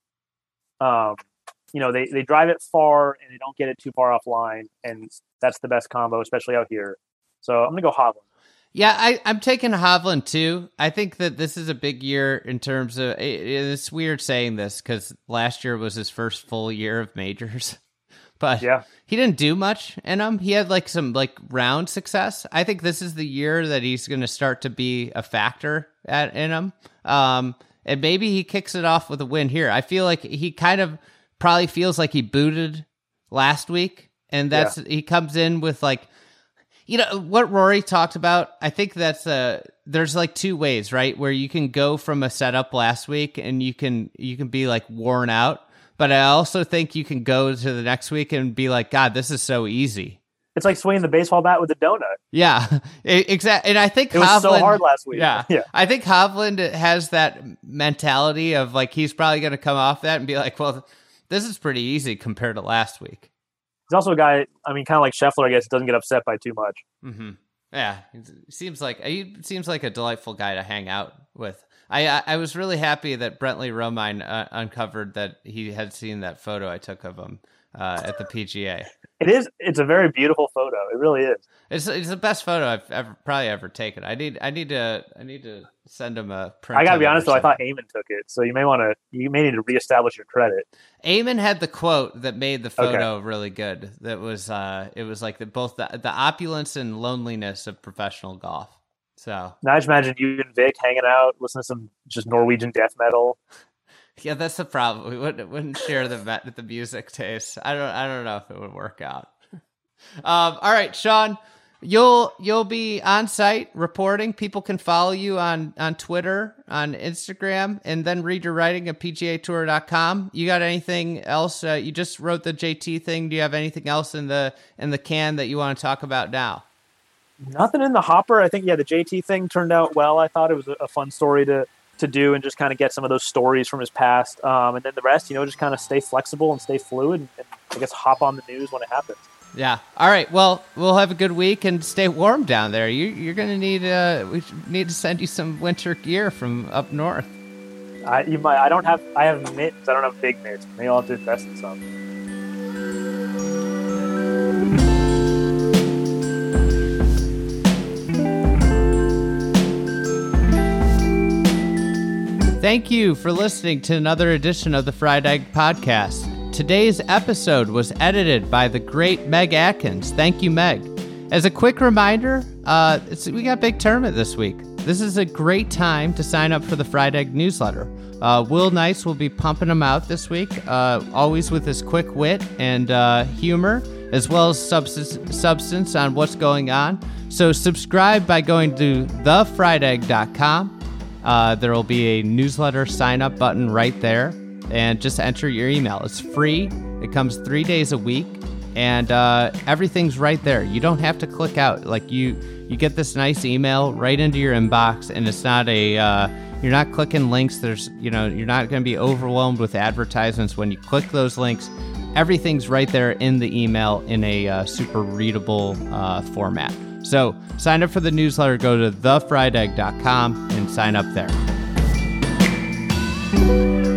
They drive it far and they don't get it too far offline, and that's the best combo, especially out here. So I'm gonna go Hovland. Yeah, I'm taking Hovland too. I think that this is a big year in terms of. It's weird saying this because last year was his first full year of majors. But yeah, he didn't do much in them. He had some round success. I think this is the year that he's going to start to be a factor in them. And maybe he kicks it off with a win here. I feel like he kind of probably feels like he booted last week. And he comes in with what Rory talked about. I think that's there's two ways, right? Where you can go from a setup last week and you can be worn out. But I also think you can go to the next week and be like, God, this is so easy. It's like swinging the baseball bat with a donut. Yeah, exactly. And I think it was so hard last week. Yeah. I think Hovland has that mentality of he's probably going to come off that and be like, well, this is pretty easy compared to last week. He's also a guy, kind of like Scheffler, I guess, doesn't get upset by too much. Mm-hmm. Yeah, he seems like a delightful guy to hang out with. I was really happy that Brentley Romine uncovered that he had seen that photo I took of him at the PGA. It's a very beautiful photo. It really is. It's the best photo I've probably ever taken. I need to send him a print. I gotta be honest though, I thought Eamon took it, so you may need to reestablish your credit. Eamon had the quote that made the photo really good. That was it was both the opulence and loneliness of professional golf. So now I just imagine you and Vic hanging out, listening to some just Norwegian death metal. Yeah, that's the problem. We wouldn't share the music taste. I don't know if it would work out. All right, Sean, you'll be on site reporting. People can follow you on Twitter, on Instagram, and then read your writing at PGAtour.com. You got anything else? You just wrote the JT thing. Do you have anything else in the can that you want to talk about now? Nothing in the hopper. I think, the JT thing turned out well. I thought it was a fun story to do and just kind of get some of those stories from his past. And then the rest, just kind of stay flexible and stay fluid and I guess hop on the news when it happens. Yeah. All right. Well, we'll have a good week and stay warm down there. You're going to need, we need to send you some winter gear from up north. I have mitts. I don't have big mitts. Maybe I'll have to invest in some. Thank you for listening to another edition of the Fried Egg Podcast. Today's episode was edited by the great Meg Atkins. Thank you, Meg. As a quick reminder, we got a big tournament this week. This is a great time to sign up for the Fried Egg newsletter. Will Nice will be pumping them out this week, always with his quick wit and humor, as well as substance on what's going on. So subscribe by going to thefriedegg.com. There will be a newsletter sign-up button right there, and just enter your email. It's free. It comes 3 days a week, and everything's right there. You don't have to click out. You get this nice email right into your inbox, and it's not you're not clicking links. You're not going to be overwhelmed with advertisements when you click those links. Everything's right there in the email in a super readable format. So sign up for the newsletter, go to thefriedegg.com and sign up there.